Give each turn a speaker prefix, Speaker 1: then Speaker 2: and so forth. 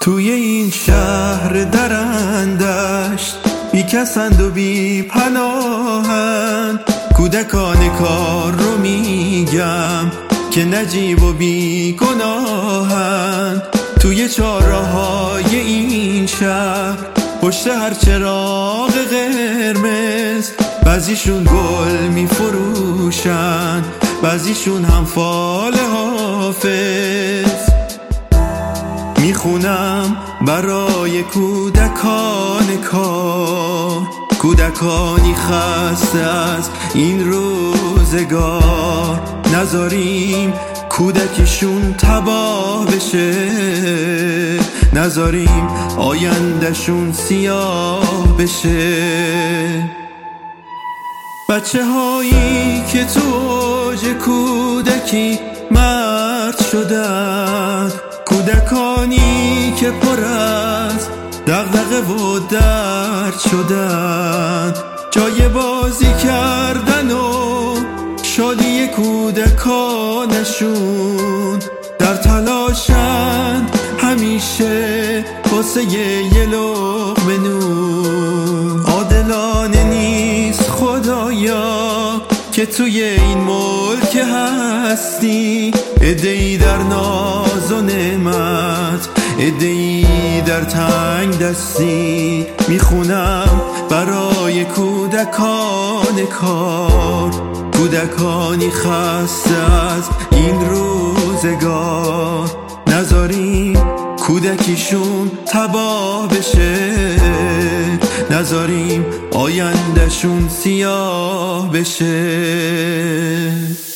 Speaker 1: توی این شهر درندشت بی کسند و بی پناهند، کودکان کار رو میگم که نجیب و بی گناهند. توی چهارراهای این شهر پشت هر چراغ قرمز بعضیشون گل میفروشن، بعضیشون هم فال حافظ. میخونم برای کودکان کار، کودکانی خسته از این روزگار. نذاریم کودکیشون تباه بشه، نذاریم آیندهشون سیاه بشه. بچه هایی که تو اوج کودکی مرد شدن، کودکانی که پر از دغدغه و درد شدن، جای بازی کردن و شادی کودکانشون، در تلاشن همیشه واسه یه لقمه نون. عادلانه نیست خدایا که توی این ملک هستی، عده‌ای در ناز و نعمت، عده‌ای در تنگ دستی. میخونم برای کودکان کار، کودکانی خسته از این روزگار. نذاریم کودکیشون تباه بشه، نذاریم آیندهشون سیاه بشه.